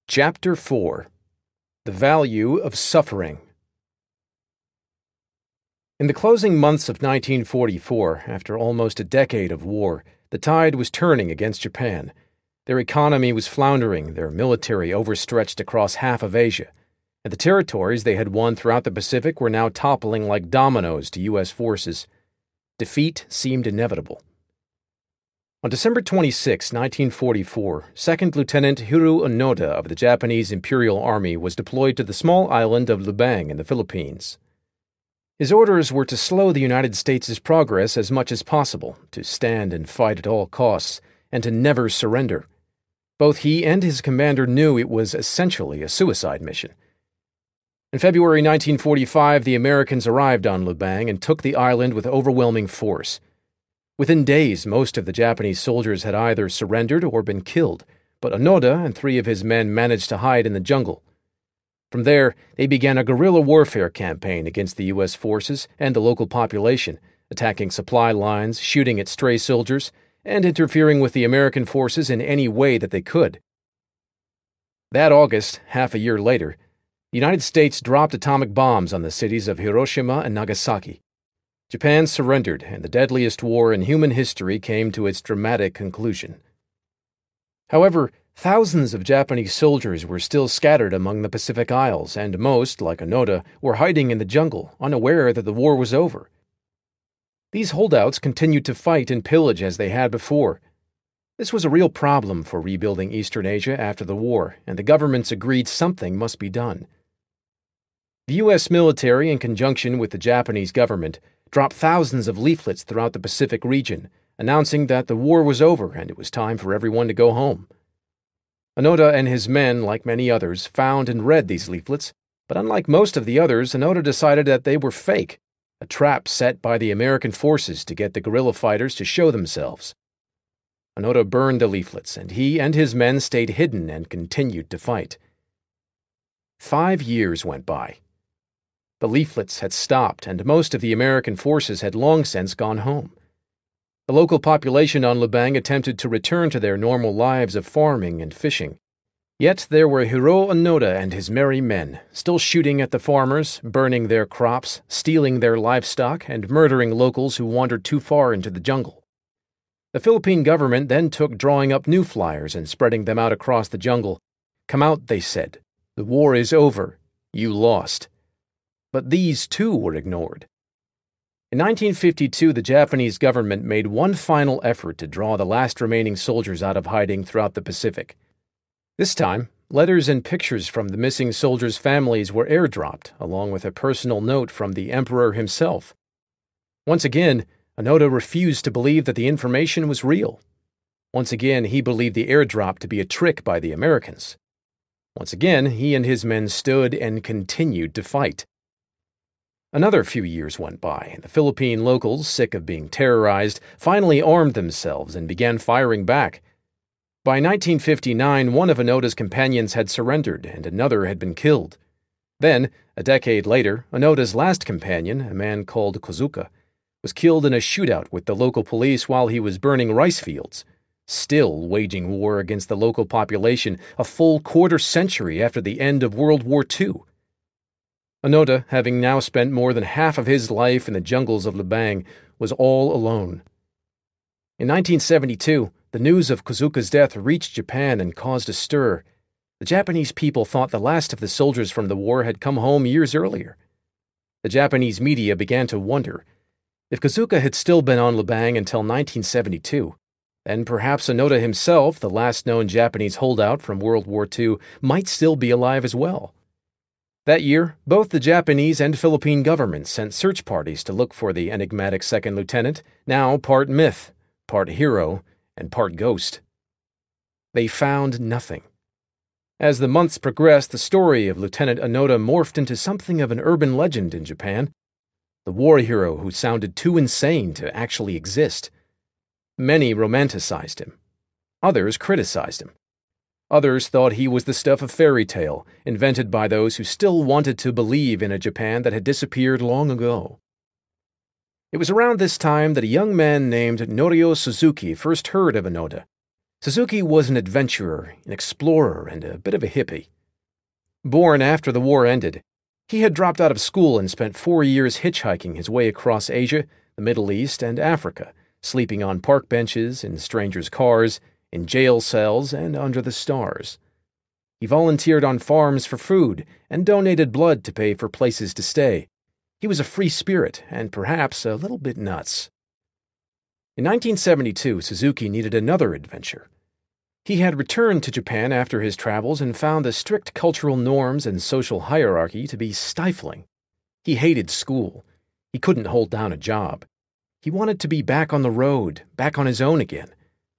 Chapter 4: The Value of Suffering. In the closing months of 1944, after almost a decade of war, the tide was turning against Japan. Their economy was floundering, their military overstretched across half of Asia, and the territories they had won throughout the Pacific were now toppling like dominoes to U.S. forces. Defeat seemed inevitable. On December 26, 1944, 2nd Lieutenant Hiroo Onoda of the Japanese Imperial Army was deployed to the small island of Lubang in the Philippines. His orders were to slow the United States' progress as much as possible, to stand and fight at all costs, and to never surrender. Both he and his commander knew it was essentially a suicide mission. In February 1945, the Americans arrived on Lubang and took the island with overwhelming force. Within days, most of the Japanese soldiers had either surrendered or been killed, but Onoda and 3 of his men managed to hide in the jungle. From there, they began a guerrilla warfare campaign against the U.S. forces and the local population, attacking supply lines, shooting at stray soldiers, and interfering with the American forces in any way that they could. That August, half a year later, the United States dropped atomic bombs on the cities of Hiroshima and Nagasaki. Japan surrendered, and the deadliest war in human history came to its dramatic conclusion. However, thousands of Japanese soldiers were still scattered among the Pacific Isles, and most, like Onoda, were hiding in the jungle, unaware that the war was over. These holdouts continued to fight and pillage as they had before. This was a real problem for rebuilding Eastern Asia after the war, and the governments agreed something must be done. The U.S. military, in conjunction with the Japanese government, dropped thousands of leaflets throughout the Pacific region, announcing that the war was over and it was time for everyone to go home. Onoda and his men, like many others, found and read these leaflets, but unlike most of the others, Onoda decided that they were fake, a trap set by the American forces to get the guerrilla fighters to show themselves. Onoda burned the leaflets, and he and his men stayed hidden and continued to fight. 5 years went by. The leaflets had stopped, and most of the American forces had long since gone home. The local population on Lubang attempted to return to their normal lives of farming and fishing. Yet there were Hiroo Onoda and his merry men, still shooting at the farmers, burning their crops, stealing their livestock, and murdering locals who wandered too far into the jungle. The Philippine government then took drawing up new flyers and spreading them out across the jungle. "Come out," they said. "The war is over. You lost." But these, too, were ignored. In 1952, the Japanese government made one final effort to draw the last remaining soldiers out of hiding throughout the Pacific. This time, letters and pictures from the missing soldiers' families were airdropped, along with a personal note from the Emperor himself. Once again, Onoda refused to believe that the information was real. Once again, he believed the airdrop to be a trick by the Americans. Once again, he and his men stood and continued to fight. Another few years went by, and the Philippine locals, sick of being terrorized, finally armed themselves and began firing back. By 1959, one of Onoda's companions had surrendered, and another had been killed. Then, a decade later, Onoda's last companion, a man called Kozuka, was killed in a shootout with the local police while he was burning rice fields, still waging war against the local population a full quarter-century after the end of World War II. Onoda, having now spent more than half of his life in the jungles of Lubang, was all alone. In 1972, the news of Kozuka's death reached Japan and caused a stir. The Japanese people thought the last of the soldiers from the war had come home years earlier. The Japanese media began to wonder, if Kozuka had still been on Lubang until 1972, then perhaps Onoda himself, the last known Japanese holdout from World War II, might still be alive as well. That year, both the Japanese and Philippine governments sent search parties to look for the enigmatic second lieutenant, now part myth, part hero, and part ghost. They found nothing. As the months progressed, the story of Lieutenant Onoda morphed into something of an urban legend in Japan. The war hero who sounded too insane to actually exist. Many romanticized him. Others criticized him. Others thought he was the stuff of fairy tale, invented by those who still wanted to believe in a Japan that had disappeared long ago. It was around this time that a young man named Norio Suzuki first heard of Onoda. Suzuki was an adventurer, an explorer, and a bit of a hippie. Born after the war ended, he had dropped out of school and spent 4 years hitchhiking his way across Asia, the Middle East, and Africa, sleeping on park benches, in strangers' cars, in jail cells, and under the stars. He volunteered on farms for food and donated blood to pay for places to stay. He was a free spirit and perhaps a little bit nuts. In 1972, Suzuki needed another adventure. He had returned to Japan after his travels and found the strict cultural norms and social hierarchy to be stifling. He hated school. He couldn't hold down a job. He wanted to be back on the road, back on his own again.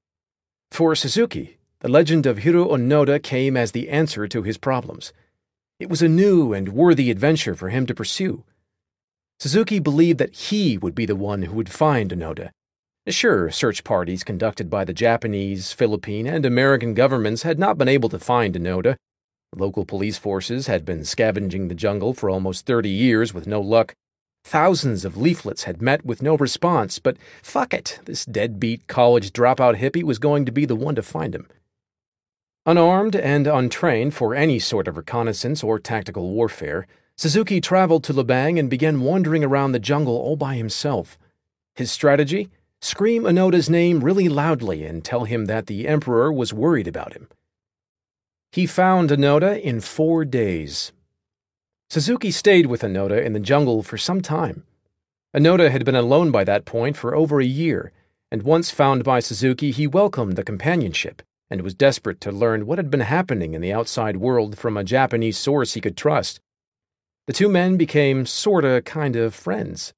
For Suzuki, the legend of Hiro Onoda came as the answer to his problems. It was a new and worthy adventure for him to pursue. Suzuki believed that he would be the one who would find Onoda. Sure, search parties conducted by the Japanese, Philippine, and American governments had not been able to find Onoda. Local police forces had been scavenging the jungle for almost 30 years with no luck. Thousands of leaflets had met with no response, but fuck it, this deadbeat college dropout hippie was going to be the one to find him. Unarmed and untrained for any sort of reconnaissance or tactical warfare, Suzuki traveled to Lubang and began wandering around the jungle all by himself. His strategy? Scream Onoda's name really loudly and tell him that the Emperor was worried about him. He found Onoda in 4 days. Suzuki stayed with Onoda in the jungle for some time. Onoda had been alone by that point for over a year, and once found by Suzuki, he welcomed the companionship and was desperate to learn what had been happening in the outside world from a Japanese source he could trust. The two men became kinda friends.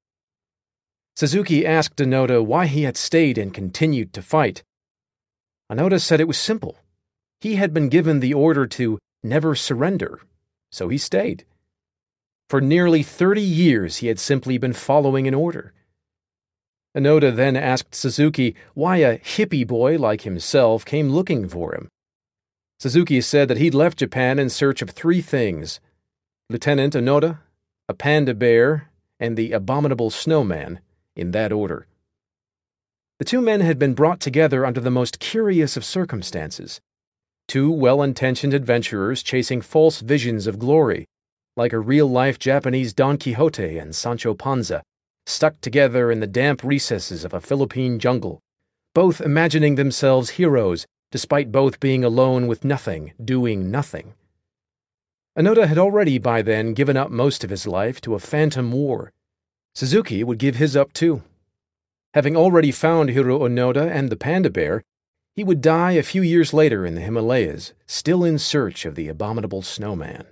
Suzuki asked Onoda why he had stayed and continued to fight. Onoda said it was simple. He had been given the order to never surrender, so he stayed. For nearly 30 years he had simply been following an order. Onoda then asked Suzuki why a hippie boy like himself came looking for him. Suzuki said that he'd left Japan in search of 3 things: Lieutenant Onoda, a panda bear, and the abominable snowman, in that order. The two men had been brought together under the most curious of circumstances. 2 well-intentioned adventurers chasing false visions of glory, like a real-life Japanese Don Quixote and Sancho Panza, stuck together in the damp recesses of a Philippine jungle, both imagining themselves heroes, despite both being alone with nothing, doing nothing. Onoda had already by then given up most of his life to a phantom war. Suzuki would give his up too. Having already found Hiro Onoda and the panda bear, he would die a few years later in the Himalayas, still in search of the abominable snowman.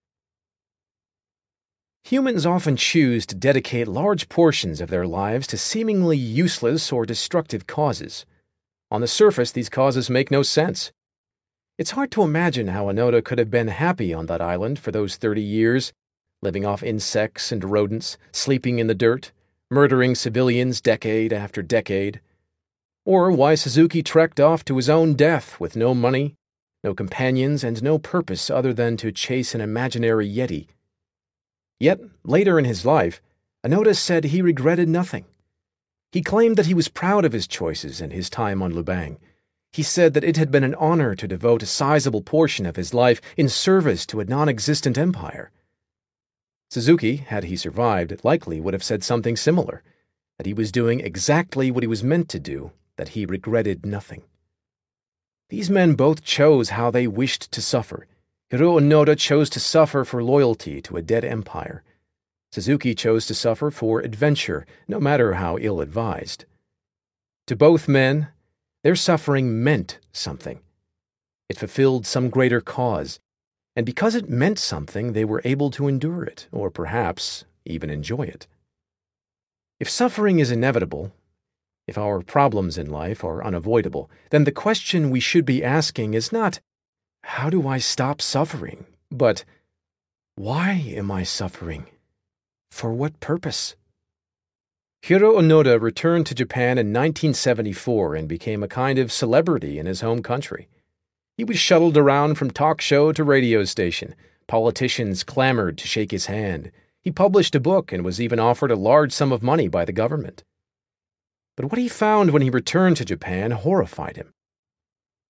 Humans often choose to dedicate large portions of their lives to seemingly useless or destructive causes. On the surface, these causes make no sense. It's hard to imagine how Onoda could have been happy on that island for those 30 years, living off insects and rodents, sleeping in the dirt, murdering civilians decade after decade. Or why Suzuki trekked off to his own death with no money, no companions, and no purpose other than to chase an imaginary yeti. Yet, later in his life, Onoda said he regretted nothing. He claimed that he was proud of his choices and his time on Lubang. He said that it had been an honor to devote a sizable portion of his life in service to a non-existent empire. Suzuki, had he survived, likely would have said something similar, that he was doing exactly what he was meant to do, that he regretted nothing. These men both chose how they wished to suffer. Hiro Onoda chose to suffer for loyalty to a dead empire. Suzuki chose to suffer for adventure, no matter how ill-advised. To both men, their suffering meant something. It fulfilled some greater cause. And because it meant something, they were able to endure it, or perhaps even enjoy it. If suffering is inevitable, if our problems in life are unavoidable, then the question we should be asking is not, how do I stop suffering? But, why am I suffering? For what purpose? Hiro Onoda returned to Japan in 1974 and became a kind of celebrity in his home country. He was shuttled around from talk show to radio station. Politicians clamored to shake his hand. He published a book and was even offered a large sum of money by the government. But what he found when he returned to Japan horrified him.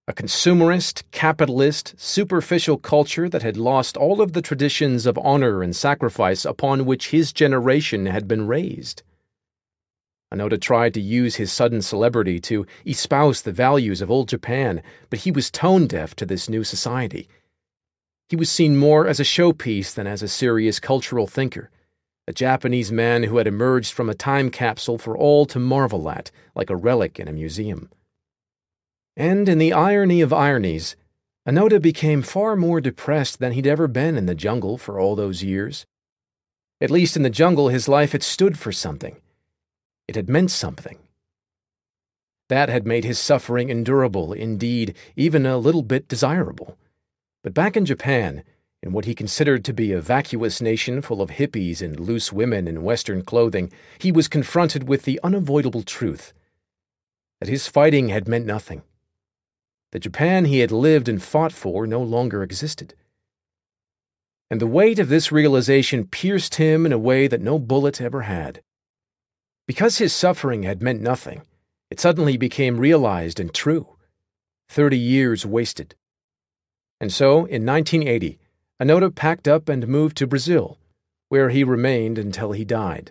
A consumerist, capitalist, superficial culture that had lost all of the traditions of honor and sacrifice upon which his generation had been raised. Onoda tried to use his sudden celebrity to espouse the values of old Japan, but he was tone-deaf to this new society. He was seen more as a showpiece than as a serious cultural thinker, a Japanese man who had emerged from a time capsule for all to marvel at, like a relic in a museum. And in the irony of ironies, Onoda became far more depressed than he'd ever been in the jungle for all those years. At least in the jungle, his life had stood for something. It had meant something. That had made his suffering endurable, indeed, even a little bit desirable. But back in Japan, in what he considered to be a vacuous nation full of hippies and loose women in Western clothing, he was confronted with the unavoidable truth that his fighting had meant nothing. The Japan he had lived and fought for no longer existed. And the weight of this realization pierced him in a way that no bullet ever had. Because his suffering had meant nothing, it suddenly became realized and true. 30 years wasted. And so, in 1980, Onoda packed up and moved to Brazil, where he remained until he died.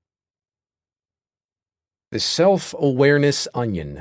The Self-Awareness Onion.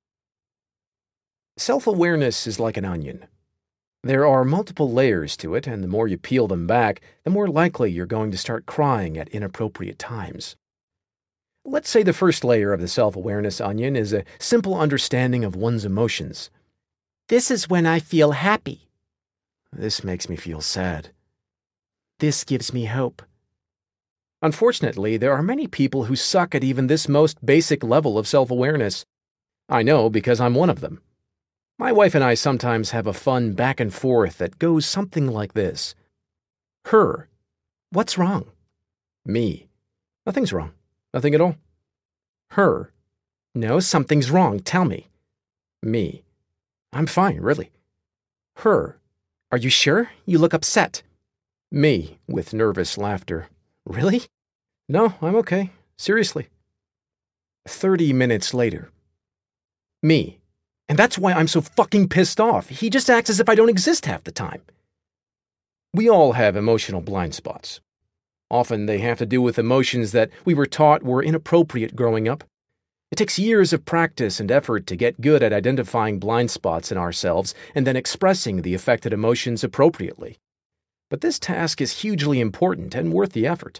Self-awareness is like an onion. There are multiple layers to it, and the more you peel them back, the more likely you're going to start crying at inappropriate times. Let's say the first layer of the self-awareness onion is a simple understanding of one's emotions. This is when I feel happy. This makes me feel sad. This gives me hope. Unfortunately, there are many people who suck at even this most basic level of self-awareness. I know because I'm one of them. My wife and I sometimes have a fun back and forth that goes something like this. Her. What's wrong? Me. Nothing's wrong. Nothing at all. Her. No, something's wrong. Tell me. Me. I'm fine, really. Her. Are you sure? You look upset. Me, with nervous laughter. Really? No, I'm okay. Seriously. 30 minutes later. Me. And that's why I'm so fucking pissed off. He just acts as if I don't exist half the time. We all have emotional blind spots. Often they have to do with emotions that we were taught were inappropriate growing up. It takes years of practice and effort to get good at identifying blind spots in ourselves and then expressing the affected emotions appropriately. But this task is hugely important and worth the effort.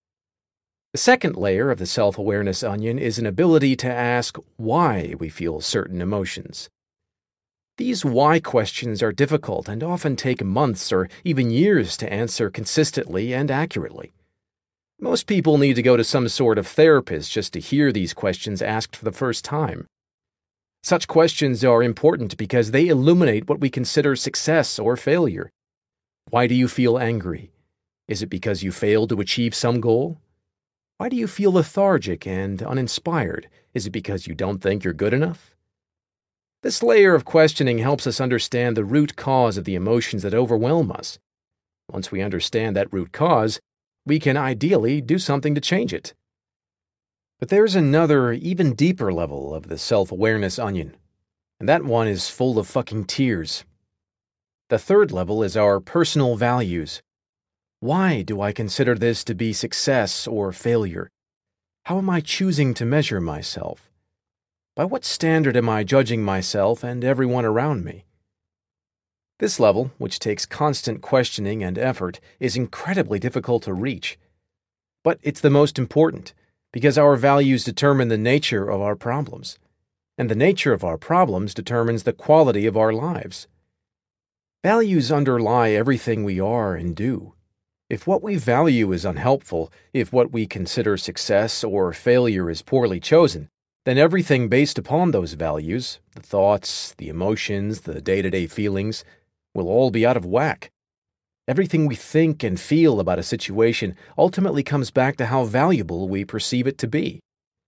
The second layer of the self-awareness onion is an ability to ask why we feel certain emotions. These why questions are difficult and often take months or even years to answer consistently and accurately. Most people need to go to some sort of therapist just to hear these questions asked for the first time. Such questions are important because they illuminate what we consider success or failure. Why do you feel angry? Is it because you failed to achieve some goal? Why do you feel lethargic and uninspired? Is it because you don't think you're good enough? This layer of questioning helps us understand the root cause of the emotions that overwhelm us. Once we understand that root cause, we can ideally do something to change it. But there's another, even deeper level of the self-awareness onion, and that one is full of fucking tears. The third level is our personal values. Why do I consider this to be success or failure? How am I choosing to measure myself? By what standard am I judging myself and everyone around me? This level, which takes constant questioning and effort, is incredibly difficult to reach. But it's the most important, because our values determine the nature of our problems, and the nature of our problems determines the quality of our lives. Values underlie everything we are and do. If what we value is unhelpful, if what we consider success or failure is poorly chosen, then everything based upon those values, the thoughts, the emotions, the day-to-day feelings, will all be out of whack. Everything we think and feel about a situation ultimately comes back to how valuable we perceive it to be.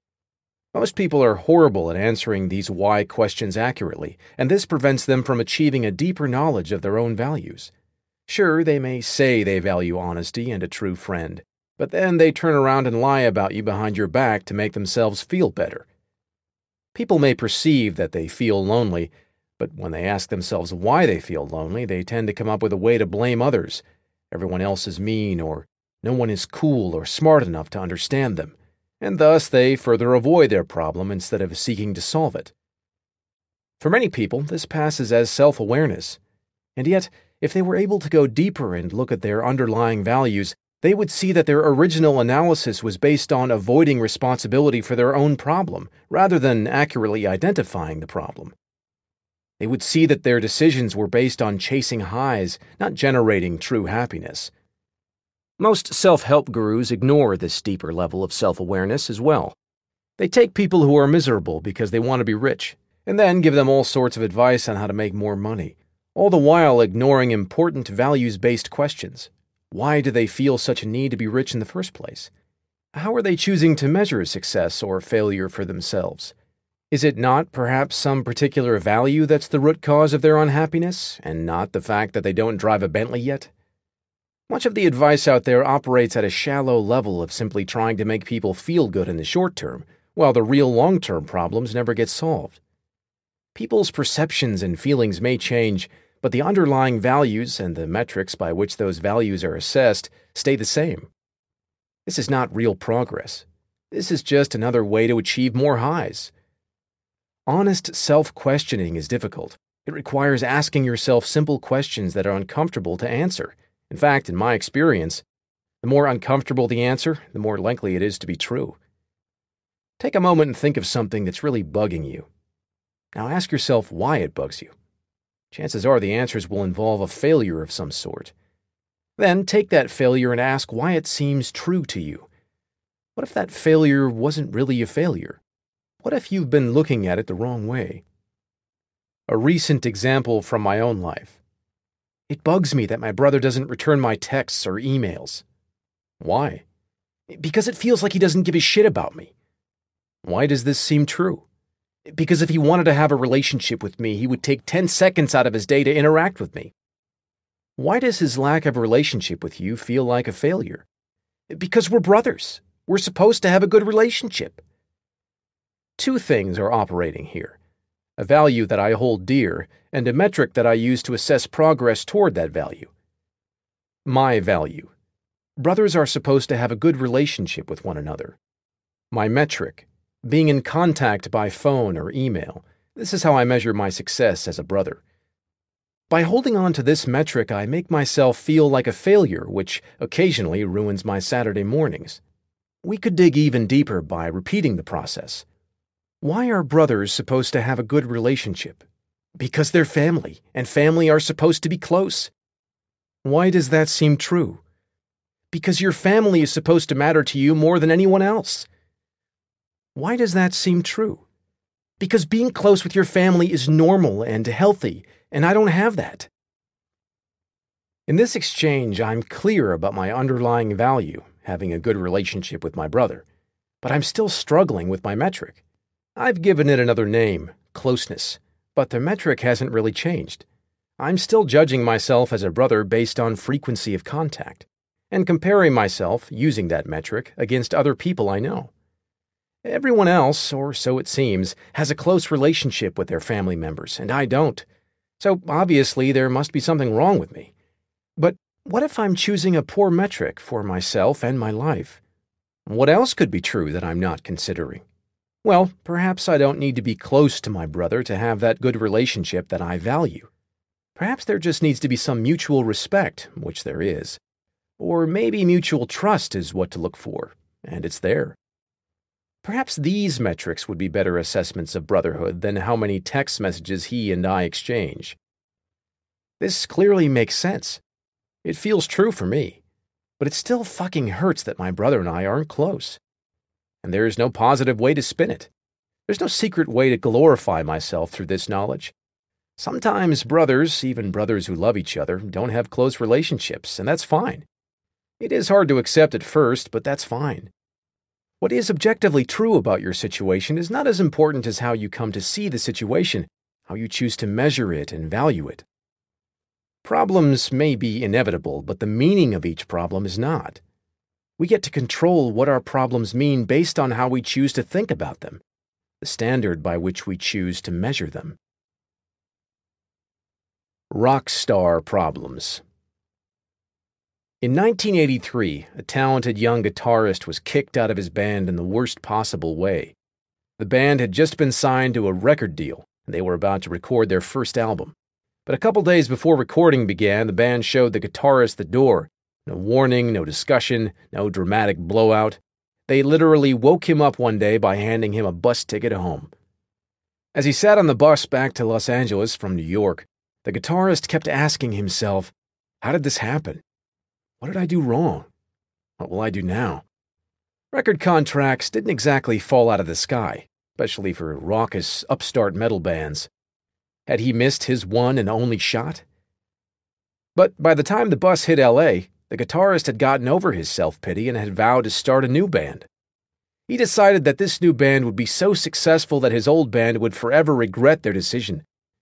Most people are horrible at answering these why questions accurately, and this prevents them from achieving a deeper knowledge of their own values. Sure, they may say they value honesty and a true friend, but then they turn around and lie about you behind your back to make themselves feel better. People may perceive that they feel lonely, But when they ask themselves why they feel lonely, they tend to come up with a way to blame others. Everyone else is mean, or no one is cool or smart enough to understand them, and thus they further avoid their problem instead of seeking to solve it. For many people, this passes as self-awareness. And yet, if they were able to go deeper and look at their underlying values, they would see that their original analysis was based on avoiding responsibility for their own problem, rather than accurately identifying the problem. They would see that their decisions were based on chasing highs, not generating true happiness. Most self-help gurus ignore this deeper level of self-awareness as well. They take people who are miserable because they want to be rich, and then give them all sorts of advice on how to make more money, all the while ignoring important values-based questions. Why do they feel such a need to be rich in the first place? How are they choosing to measure success or failure for themselves? Is it not perhaps some particular value that's the root cause of their unhappiness, and not the fact that they don't drive a Bentley yet? Much of the advice out there operates at a shallow level of simply trying to make people feel good in the short term, while the real long-term problems never get solved. People's perceptions and feelings may change, but the underlying values and the metrics by which those values are assessed stay the same. This is not real progress. This is just another way to achieve more highs. Honest self-questioning is difficult. It requires asking yourself simple questions that are uncomfortable to answer. In fact, in my experience, the more uncomfortable the answer, the more likely it is to be true. Take a moment and think of something that's really bugging you. Now ask yourself why it bugs you. Chances are the answers will involve a failure of some sort. Then take that failure and ask why it seems true to you. What if that failure wasn't really a failure? What if you've been looking at it the wrong way? A recent example from my own life. It bugs me that my brother doesn't return my texts or emails. Why? Because it feels like he doesn't give a shit about me. Why does this seem true? Because if he wanted to have a relationship with me, he would take 10 seconds out of his day to interact with me. Why does his lack of a relationship with you feel like a failure? Because we're brothers. We're supposed to have a good relationship. Two things are operating here: a value that I hold dear and a metric that I use to assess progress toward that value. My value: brothers are supposed to have a good relationship with one another. My metric: being in contact by phone or email. This is how I measure my success as a brother. By holding on to this metric, I make myself feel like a failure, which occasionally ruins my Saturday mornings. We could dig even deeper by repeating the process. Why are brothers supposed to have a good relationship? Because they're family, and family are supposed to be close. Why does that seem true? Because your family is supposed to matter to you more than anyone else. Why does that seem true? Because being close with your family is normal and healthy, and I don't have that. In this exchange, I'm clear about my underlying value, having a good relationship with my brother, but I'm still struggling with my metric. I've given it another name, closeness, but the metric hasn't really changed. I'm still judging myself as a brother based on frequency of contact, and comparing myself, using that metric, against other people I know. Everyone else, or so it seems, has a close relationship with their family members, and I don't. So obviously there must be something wrong with me. But what if I'm choosing a poor metric for myself and my life? What else could be true that I'm not considering? Well, perhaps I don't need to be close to my brother to have that good relationship that I value. Perhaps there just needs to be some mutual respect, which there is. Or maybe mutual trust is what to look for, and it's there. Perhaps these metrics would be better assessments of brotherhood than how many text messages he and I exchange. This clearly makes sense. It feels true for me, but it still fucking hurts that my brother and I aren't close. And there is no positive way to spin it. There's no secret way to glorify myself through this knowledge. Sometimes brothers, even brothers who love each other, don't have close relationships, and that's fine. It is hard to accept at first, but that's fine. What is objectively true about your situation is not as important as how you come to see the situation, how you choose to measure it and value it. Problems may be inevitable, but the meaning of each problem is not. We get to control what our problems mean based on how we choose to think about them, the standard by which we choose to measure them. Rock star problems. In 1983, a talented young guitarist was kicked out of his band in the worst possible way. The band had just been signed to a record deal, and they were about to record their first album. But a couple days before recording began, the band showed the guitarist the door. No warning, no discussion, no dramatic blowout. They literally woke him up one day by handing him a bus ticket home. As he sat on the bus back to Los Angeles from New York, the guitarist kept asking himself, how did this happen? What did I do wrong? What will I do now? Record contracts didn't exactly fall out of the sky, especially for raucous, upstart metal bands. Had he missed his one and only shot? But by the time the bus hit L.A., the guitarist had gotten over his self-pity and had vowed to start a new band. He decided that this new band would be so successful that his old band would forever regret their decision.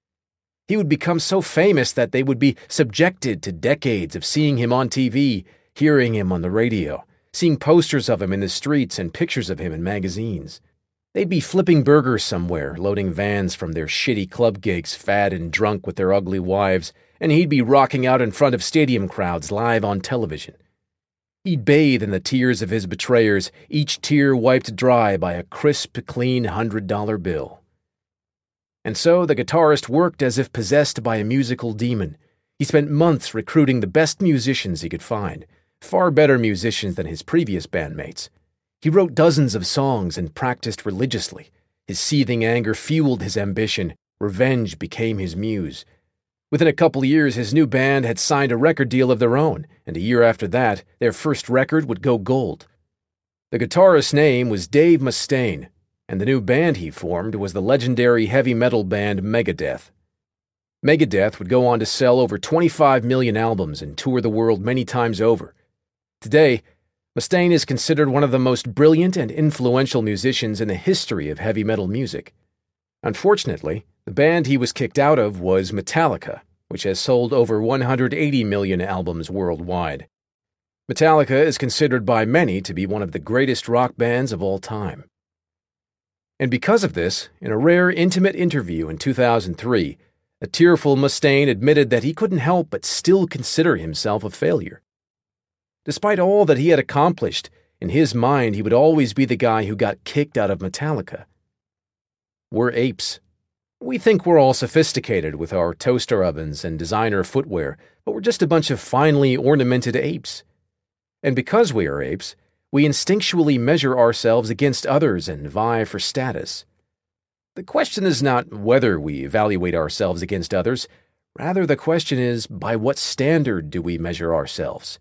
He would become so famous that they would be subjected to decades of seeing him on TV, hearing him on the radio, seeing posters of him in the streets and pictures of him in magazines. They'd be flipping burgers somewhere, loading vans from their shitty club gigs, fat and drunk with their ugly wives, and he'd be rocking out in front of stadium crowds live on television. He'd bathe in the tears of his betrayers, each tear wiped dry by a crisp, clean $100 bill. And so the guitarist worked as if possessed by a musical demon. He spent months recruiting the best musicians he could find, far better musicians than his previous bandmates. He wrote dozens of songs and practiced religiously. His seething anger fueled his ambition. Revenge became his muse. Within a couple years, his new band had signed a record deal of their own, and a year after that, their first record would go gold. The guitarist's name was Dave Mustaine, and the new band he formed was the legendary heavy metal band Megadeth. Megadeth would go on to sell over 25 million albums and tour the world many times over. Today, Mustaine is considered one of the most brilliant and influential musicians in the history of heavy metal music. Unfortunately, the band he was kicked out of was Metallica, which has sold over 180 million albums worldwide. Metallica is considered by many to be one of the greatest rock bands of all time. And because of this, in a rare intimate interview in 2003, a tearful Mustaine admitted that he couldn't help but still consider himself a failure. Despite all that he had accomplished, in his mind he would always be the guy who got kicked out of Metallica. We're apes. We think we're all sophisticated with our toaster ovens and designer footwear, but we're just a bunch of finely ornamented apes. And because we are apes, we instinctually measure ourselves against others and vie for status. The question is not whether we evaluate ourselves against others. Rather, the question is, by what standard do we measure ourselves?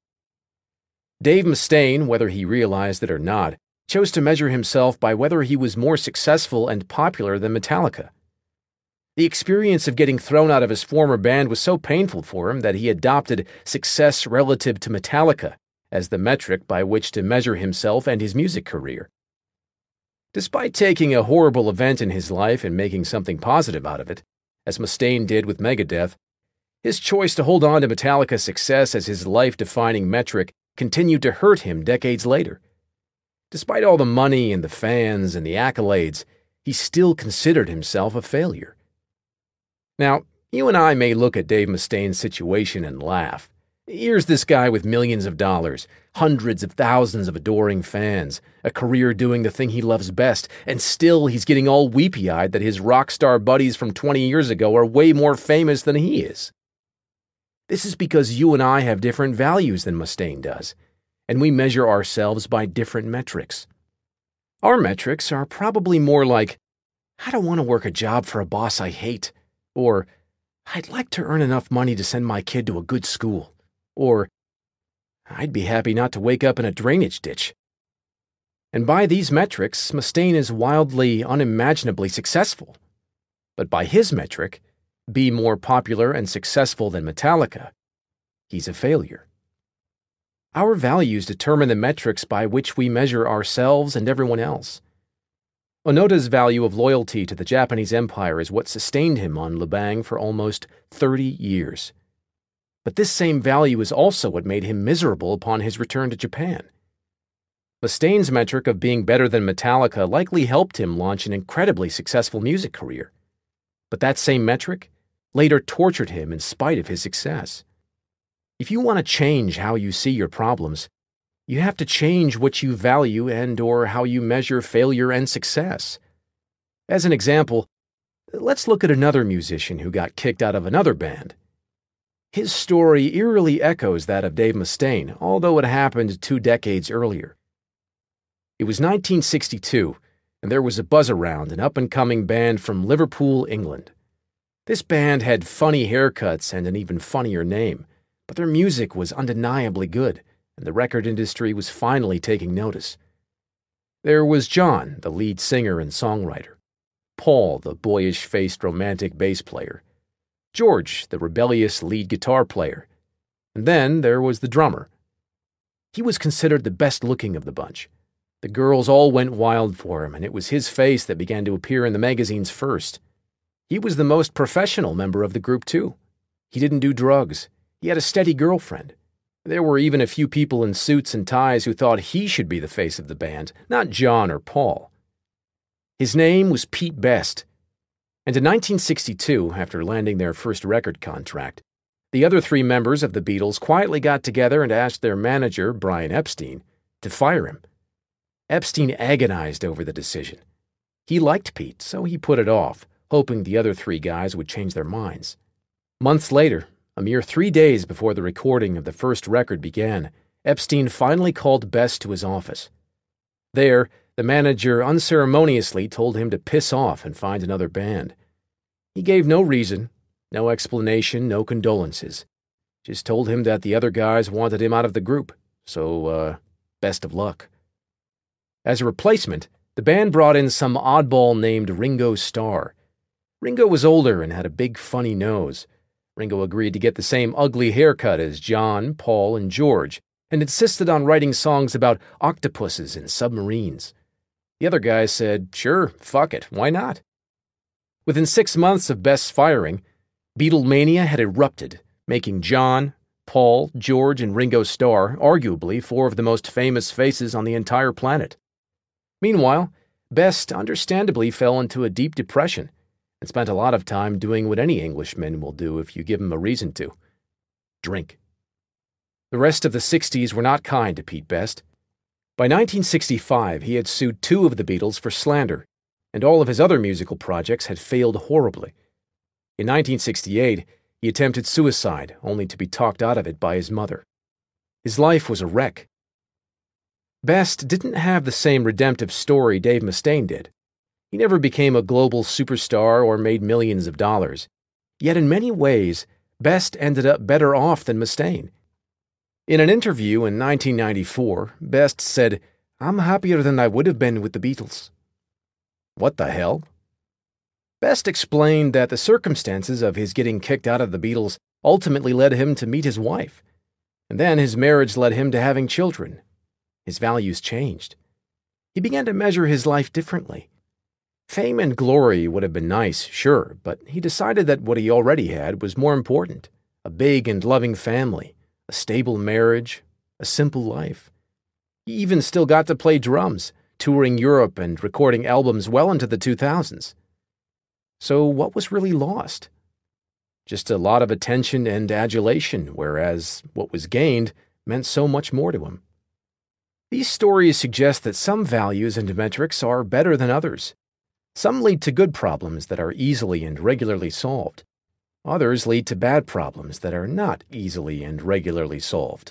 Dave Mustaine, whether he realized it or not, chose to measure himself by whether he was more successful and popular than Metallica. The experience of getting thrown out of his former band was so painful for him that he adopted success relative to Metallica as the metric by which to measure himself and his music career. Despite taking a horrible event in his life and making something positive out of it, as Mustaine did with Megadeth, his choice to hold on to Metallica's success as his life-defining metric continued to hurt him decades later. Despite all the money and the fans and the accolades, he still considered himself a failure. Now, you and I may look at Dave Mustaine's situation and laugh. Here's this guy with millions of dollars, hundreds of thousands of adoring fans, a career doing the thing he loves best, and still he's getting all weepy-eyed that his rock star buddies from 20 years ago are way more famous than he is. This is because you and I have different values than Mustaine does, and we measure ourselves by different metrics. Our metrics are probably more like, I don't want to work a job for a boss I hate, or I'd like to earn enough money to send my kid to a good school. Or, I'd be happy not to wake up in a drainage ditch. And by these metrics, Mustaine is wildly, unimaginably successful. But by his metric, be more popular and successful than Metallica, he's a failure. Our values determine the metrics by which we measure ourselves and everyone else. Onoda's value of loyalty to the Japanese Empire is what sustained him on Lubang for almost 30 years. But this same value is also what made him miserable upon his return to Japan. Mustaine's metric of being better than Metallica likely helped him launch an incredibly successful music career. But that same metric, later tortured him in spite of his success. If you want to change how you see your problems, you have to change what you value and/or how you measure failure and success. As an example, let's look at another musician who got kicked out of another band. His story eerily echoes that of Dave Mustaine, although it happened 2 decades earlier. It was 1962, and there was a buzz around an up-and-coming band from Liverpool, England. This band had funny haircuts and an even funnier name, but their music was undeniably good, and the record industry was finally taking notice. There was John, the lead singer and songwriter, Paul, the boyish-faced romantic bass player, George, the rebellious lead guitar player, and then there was the drummer. He was considered the best-looking of the bunch. The girls all went wild for him, and it was his face that began to appear in the magazines first. He was the most professional member of the group, too. He didn't do drugs. He had a steady girlfriend. There were even a few people in suits and ties who thought he should be the face of the band, not John or Paul. His name was Pete Best. And in 1962, after landing their first record contract, the other 3 members of the Beatles quietly got together and asked their manager, Brian Epstein, to fire him. Epstein agonized over the decision. He liked Pete, so he put it off, hoping the other 3 guys would change their minds. Months later, a mere 3 days before the recording of the first record began, Epstein finally called Best to his office. There, the manager unceremoniously told him to piss off and find another band. He gave no reason, no explanation, no condolences. Just told him that the other guys wanted him out of the group, so, best of luck. As a replacement, the band brought in some oddball named Ringo Starr. Ringo was older and had a big funny nose. Ringo agreed to get the same ugly haircut as John, Paul, and George, and insisted on writing songs about octopuses and submarines. The other guys said, sure, fuck it, why not? Within 6 months of Best's firing, Beatlemania had erupted, making John, Paul, George, and Ringo Starr arguably 4 of the most famous faces on the entire planet. Meanwhile, Best understandably fell into a deep depression and spent a lot of time doing what any Englishman will do if you give him a reason to: drink. The rest of the 60s were not kind to Pete Best. By 1965, he had sued 2 of the Beatles for slander, and all of his other musical projects had failed horribly. In 1968, he attempted suicide, only to be talked out of it by his mother. His life was a wreck. Best didn't have the same redemptive story Dave Mustaine did. He never became a global superstar or made millions of dollars. Yet in many ways, Best ended up better off than Mustaine. In an interview in 1994, Best said, "I'm happier than I would have been with the Beatles." What the hell? Best explained that the circumstances of his getting kicked out of the Beatles ultimately led him to meet his wife, and then his marriage led him to having children. His values changed. He began to measure his life differently. Fame and glory would have been nice, sure, but he decided that what he already had was more important: a big and loving family, a stable marriage, a simple life. He even still got to play drums, touring Europe and recording albums well into the 2000s. So what was really lost? Just a lot of attention and adulation, whereas what was gained meant so much more to him. These stories suggest that some values and metrics are better than others. Some lead to good problems that are easily and regularly solved. Others lead to bad problems that are not easily and regularly solved.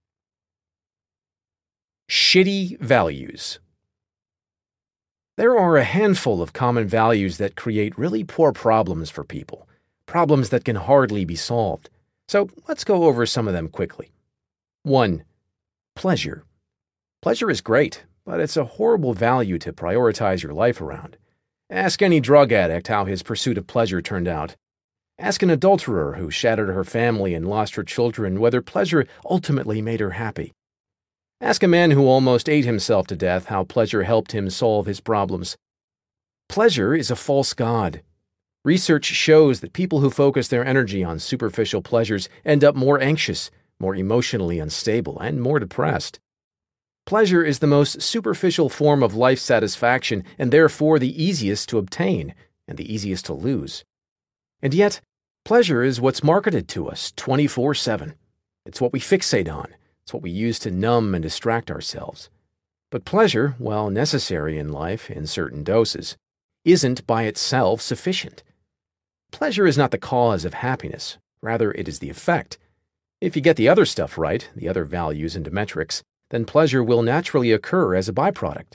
Shitty values. There are a handful of common values that create really poor problems for people, problems that can hardly be solved. So let's go over some of them quickly. 1. Pleasure. Pleasure is great, but it's a horrible value to prioritize your life around. Ask any drug addict how his pursuit of pleasure turned out. Ask an adulterer who shattered her family and lost her children whether pleasure ultimately made her happy. Ask a man who almost ate himself to death how pleasure helped him solve his problems. Pleasure is a false god. Research shows that people who focus their energy on superficial pleasures end up more anxious, more emotionally unstable, and more depressed. Pleasure is the most superficial form of life satisfaction and therefore the easiest to obtain and the easiest to lose. And yet, Pleasure is what's marketed to us 24/7. It's what we fixate on. It's what we use to numb and distract ourselves. But pleasure, while necessary in life in certain doses, isn't by itself sufficient. Pleasure is not the cause of happiness. Rather, it is the effect. If you get the other stuff right, the other values and metrics, then pleasure will naturally occur as a byproduct.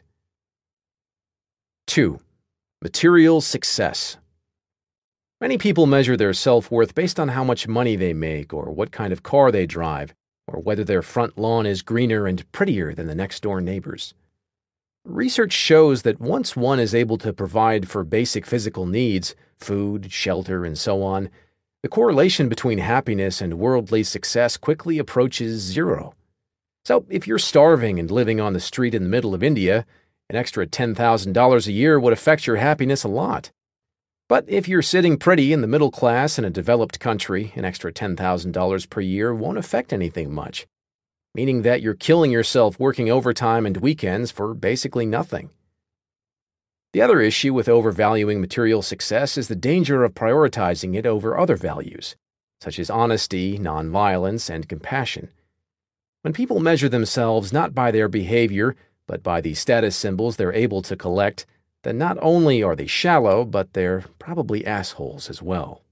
2. Material success. Many people measure their self-worth based on how much money they make or what kind of car they drive, or whether their front lawn is greener and prettier than the next-door neighbor's. Research shows that once one is able to provide for basic physical needs, food, shelter, and so on, the correlation between happiness and worldly success quickly approaches zero. So if you're starving and living on the street in the middle of India, an extra $10,000 a year would affect your happiness a lot. But if you're sitting pretty in the middle class in a developed country, an extra $10,000 per year won't affect anything much, meaning that you're killing yourself working overtime and weekends for basically nothing. The other issue with overvaluing material success is the danger of prioritizing it over other values, such as honesty, nonviolence, and compassion. When people measure themselves not by their behavior, but by the status symbols they're able to collect, then not only are they shallow, but they're probably assholes as well.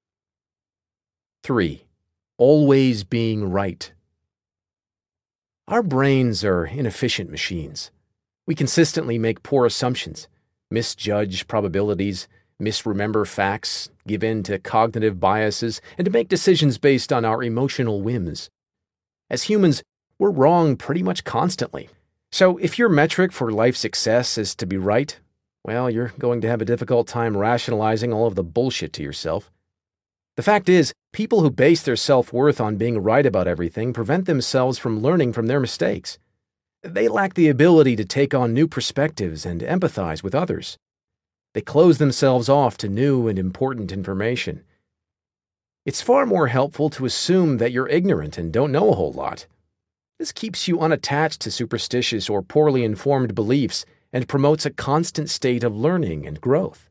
3. Always being right. Our brains are inefficient machines. We consistently make poor assumptions, misjudge probabilities, misremember facts, give in to cognitive biases, and make decisions based on our emotional whims. As humans, we're wrong pretty much constantly. So if your metric for life success is to be right, well, you're going to have a difficult time rationalizing all of the bullshit to yourself. The fact is, people who base their self-worth on being right about everything prevent themselves from learning from their mistakes. They lack the ability to take on new perspectives and empathize with others. They close themselves off to new and important information. It's far more helpful to assume that you're ignorant and don't know a whole lot. This keeps you unattached to superstitious or poorly informed beliefs and promotes a constant state of learning and growth.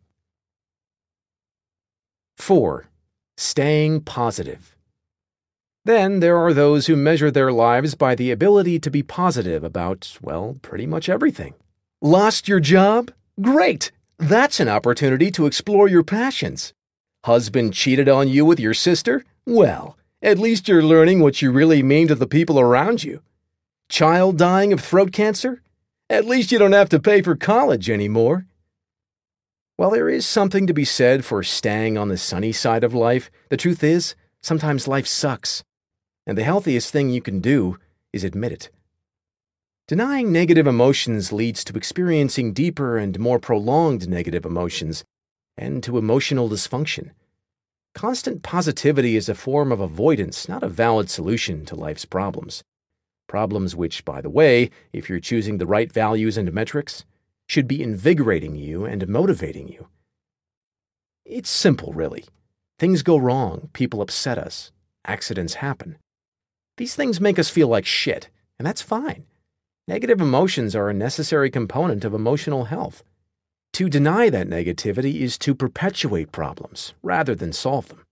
4. Staying positive. Then there are those who measure their lives by the ability to be positive about, well, pretty much everything. Lost your job? Great! That's an opportunity to explore your passions. Husband cheated on you with your sister? Well, at least you're learning what you really mean to the people around you. Child dying of throat cancer? At least you don't have to pay for college anymore. While there is something to be said for staying on the sunny side of life, the truth is, sometimes life sucks. And the healthiest thing you can do is admit it. Denying negative emotions leads to experiencing deeper and more prolonged negative emotions, and to emotional dysfunction. Constant positivity is a form of avoidance, not a valid solution to life's problems. Problems which, by the way, if you're choosing the right values and metrics, should be invigorating you and motivating you. It's simple, really. Things go wrong, people upset us, accidents happen. These things make us feel like shit, and that's fine. Negative emotions are a necessary component of emotional health. To deny that negativity is to perpetuate problems, rather than solve them.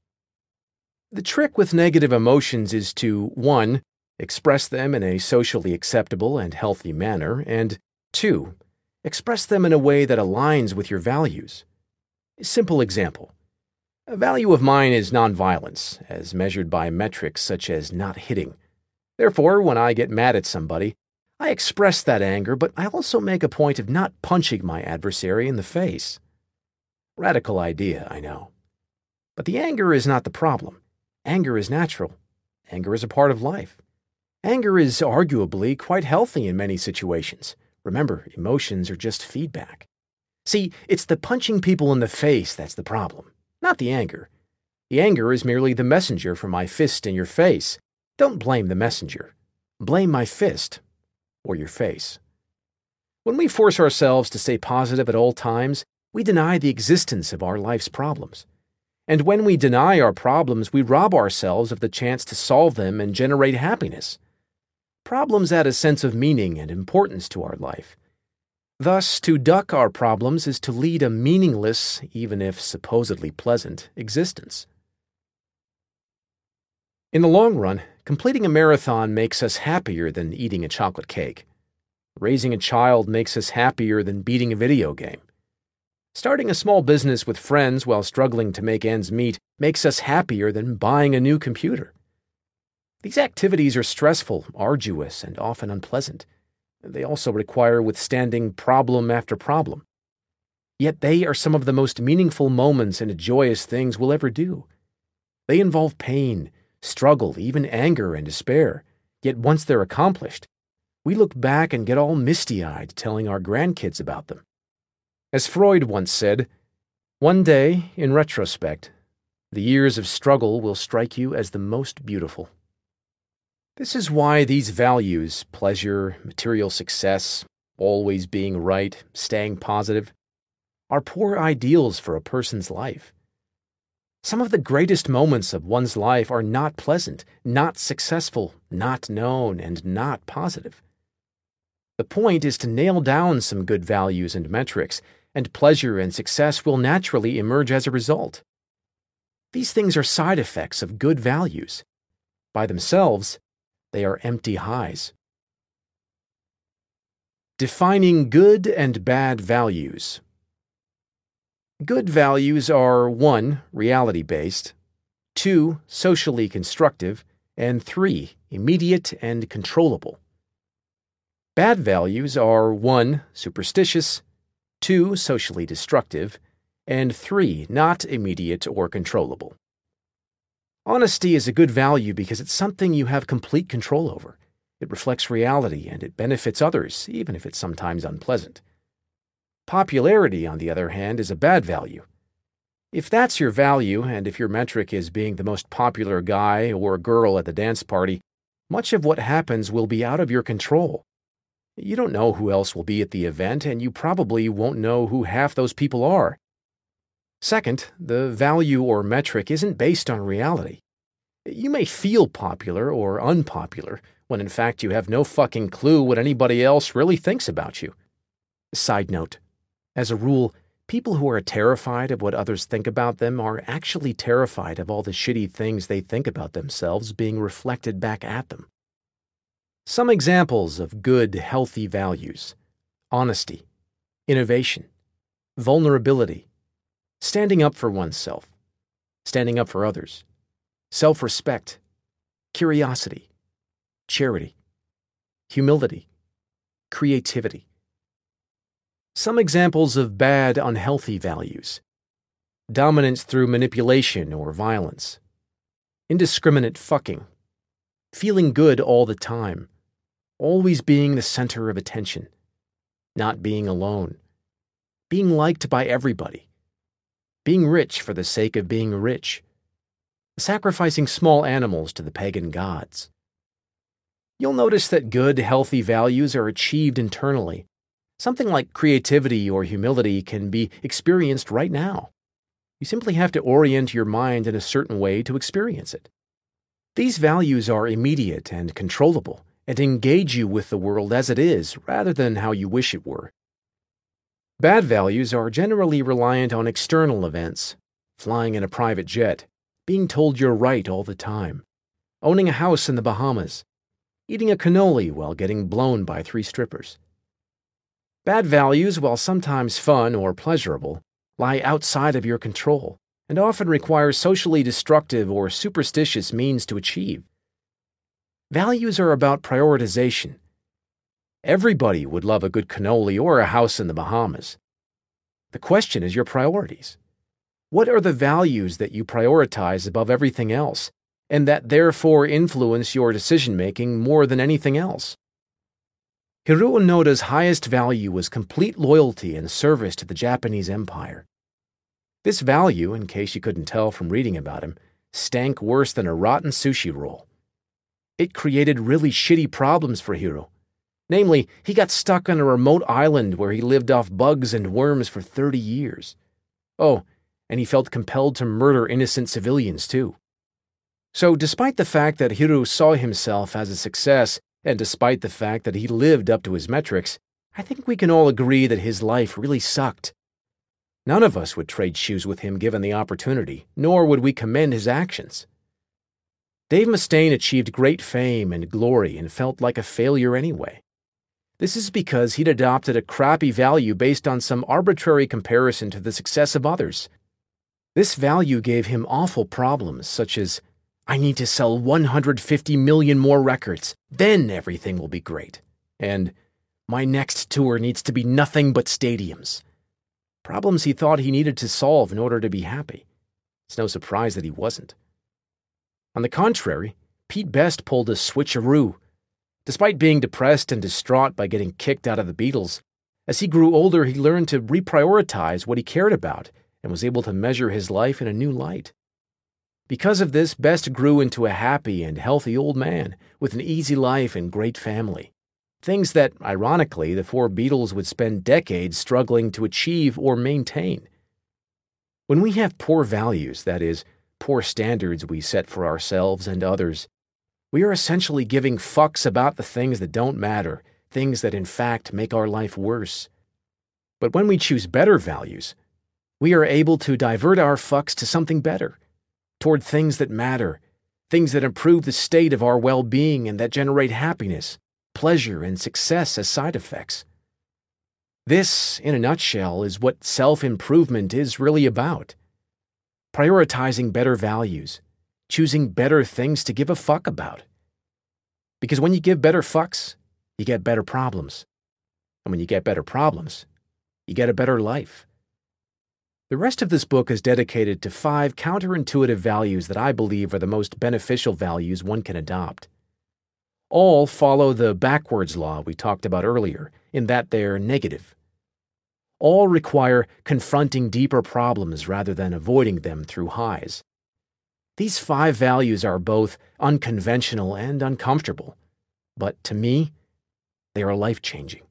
The trick with negative emotions is to, 1, express them in a socially acceptable and healthy manner, and 2, express them in a way that aligns with your values. Simple example. A value of mine is nonviolence, as measured by metrics such as not hitting. Therefore, when I get mad at somebody, I express that anger, but I also make a point of not punching my adversary in the face. Radical idea, I know. But the anger is not the problem. Anger is natural. Anger is a part of life. Anger is arguably quite healthy in many situations. Remember, emotions are just feedback. See, it's the punching people in the face that's the problem, not the anger. The anger is merely the messenger for my fist in your face. Don't blame the messenger. Blame my fist or your face. When we force ourselves to stay positive at all times, we deny the existence of our life's problems. And when we deny our problems, we rob ourselves of the chance to solve them and generate happiness. Problems add a sense of meaning and importance to our life. Thus, to duck our problems is to lead a meaningless, even if supposedly pleasant, existence. In the long run, completing a marathon makes us happier than eating a chocolate cake. Raising a child makes us happier than beating a video game. Starting a small business with friends while struggling to make ends meet makes us happier than buying a new computer. These activities are stressful, arduous, and often unpleasant. They also require withstanding problem after problem. Yet they are some of the most meaningful moments and joyous things we'll ever do. They involve pain, struggle, even anger and despair. Yet once they're accomplished, we look back and get all misty-eyed telling our grandkids about them. As Freud once said, "One day, in retrospect, the years of struggle will strike you as the most beautiful." This is why these values, pleasure, material success, always being right, staying positive, are poor ideals for a person's life. Some of the greatest moments of one's life are not pleasant, not successful, not known, and not positive. The point is to nail down some good values and metrics, and pleasure and success will naturally emerge as a result. These things are side effects of good values. By themselves, they are empty highs. Defining good and bad values. Good values are 1. Reality-based, 2. Socially constructive, and 3. Immediate and controllable. Bad values are 1. Superstitious, 2. Socially destructive, and 3. Not immediate or controllable. Honesty is a good value because it's something you have complete control over. It reflects reality and it benefits others, even if it's sometimes unpleasant. Popularity, on the other hand, is a bad value. If that's your value, and if your metric is being the most popular guy or girl at the dance party, much of what happens will be out of your control. You don't know who else will be at the event, and you probably won't know who half those people are. Second, the value or metric isn't based on reality. You may feel popular or unpopular, when in fact you have no fucking clue what anybody else really thinks about you. Side note, as a rule, people who are terrified of what others think about them are actually terrified of all the shitty things they think about themselves being reflected back at them. Some examples of good, healthy values: honesty, innovation, vulnerability, standing up for oneself, standing up for others, self-respect, curiosity, charity, humility, creativity. Some examples of bad, unhealthy values: dominance through manipulation or violence, indiscriminate fucking, feeling good all the time, always being the center of attention, not being alone, being liked by everybody, being rich for the sake of being rich, sacrificing small animals to the pagan gods. You'll notice that good, healthy values are achieved internally. Something like creativity or humility can be experienced right now. You simply have to orient your mind in a certain way to experience it. These values are immediate and controllable and engage you with the world as it is rather than how you wish it were. Bad values are generally reliant on external events: flying in a private jet, being told you're right all the time, owning a house in the Bahamas, eating a cannoli while getting blown by 3 strippers. Bad values, while sometimes fun or pleasurable, lie outside of your control and often require socially destructive or superstitious means to achieve. Values are about prioritization. Everybody would love a good cannoli or a house in the Bahamas. The question is your priorities. What are the values that you prioritize above everything else, and that therefore influence your decision-making more than anything else? Hiroo Onoda's highest value was complete loyalty and service to the Japanese Empire. This value, in case you couldn't tell from reading about him, stank worse than a rotten sushi roll. It created really shitty problems for Hiroo. Namely, he got stuck on a remote island where he lived off bugs and worms for 30 years. Oh, and he felt compelled to murder innocent civilians, too. So, despite the fact that Hiroo saw himself as a success, and despite the fact that he lived up to his metrics, I think we can all agree that his life really sucked. None of us would trade shoes with him given the opportunity, nor would we commend his actions. Dave Mustaine achieved great fame and glory and felt like a failure anyway. This is because he'd adopted a crappy value based on some arbitrary comparison to the success of others. This value gave him awful problems, such as, I need to sell 150 million more records, then everything will be great. And, my next tour needs to be nothing but stadiums. Problems he thought he needed to solve in order to be happy. It's no surprise that he wasn't. On the contrary, Pete Best pulled a switcheroo. Despite being depressed and distraught by getting kicked out of the Beatles, as he grew older he learned to reprioritize what he cared about and was able to measure his life in a new light. Because of this, Best grew into a happy and healthy old man with an easy life and great family. Things that, ironically, the four Beatles would spend decades struggling to achieve or maintain. When we have poor values, that is, poor standards we set for ourselves and others, we are essentially giving fucks about the things that don't matter, things that in fact make our life worse. But when we choose better values, we are able to divert our fucks to something better, toward things that matter, things that improve the state of our well-being and that generate happiness, pleasure, and success as side effects. This, in a nutshell, is what self-improvement is really about. Prioritizing better values, choosing better things to give a fuck about. Because when you give better fucks, you get better problems. And when you get better problems, you get a better life. The rest of this book is dedicated to 5 counterintuitive values that I believe are the most beneficial values one can adopt. All follow the backwards law we talked about earlier, in that they're negative. All require confronting deeper problems rather than avoiding them through highs. These 5 values are both unconventional and uncomfortable, but to me, they are life-changing.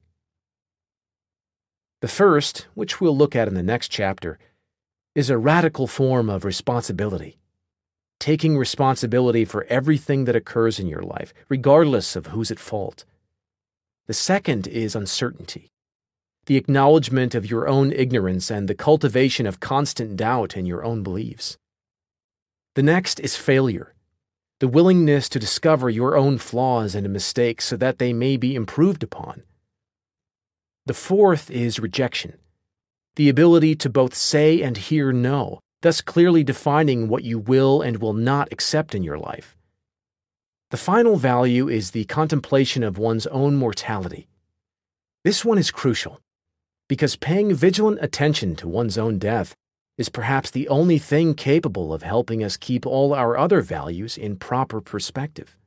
The first, which we'll look at in the next chapter, is a radical form of responsibility. Taking responsibility for everything that occurs in your life, regardless of who's at fault. The second is uncertainty. The acknowledgement of your own ignorance and the cultivation of constant doubt in your own beliefs. The next is failure. The willingness to discover your own flaws and mistakes so that they may be improved upon. The fourth is rejection. The ability to both say and hear no, thus clearly defining what you will and will not accept in your life. The final value is the contemplation of one's own mortality. This one is crucial, because paying vigilant attention to one's own death is perhaps the only thing capable of helping us keep all our other values in proper perspective.